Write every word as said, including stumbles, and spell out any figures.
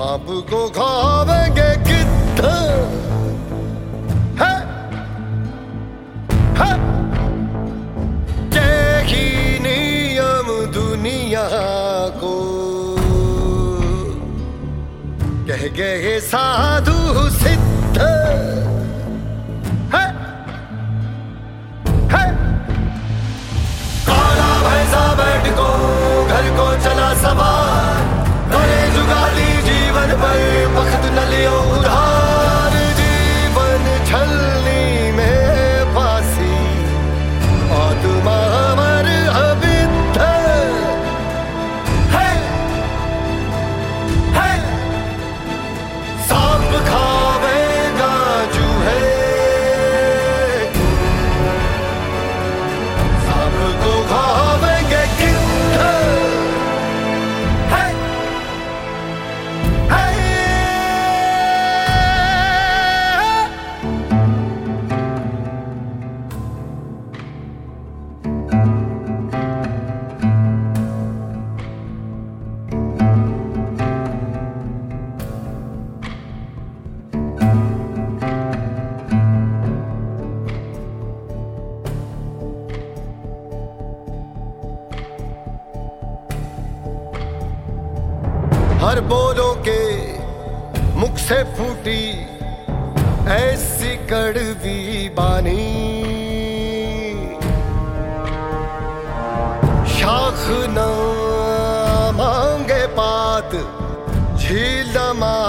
सांप को खावेंगे गिद्ध है, है। यही नियम दुनिया को कह गए साधु सिद्ध है, है। काला भैंसा बैठ को घर को चला सवार, करे जुगाली जीवन पर वक्त न लियो उधार। जीवन छलनी में फांसी आत्मा अमर अविद्ध है, है। सांप खावेगा चूहे, सांप को खावेंगे गिद्ध है, है। हर बोलों के मुख से फूटी ऐसी कड़वी बानी, शाख न मांगे पात, झील न मांगे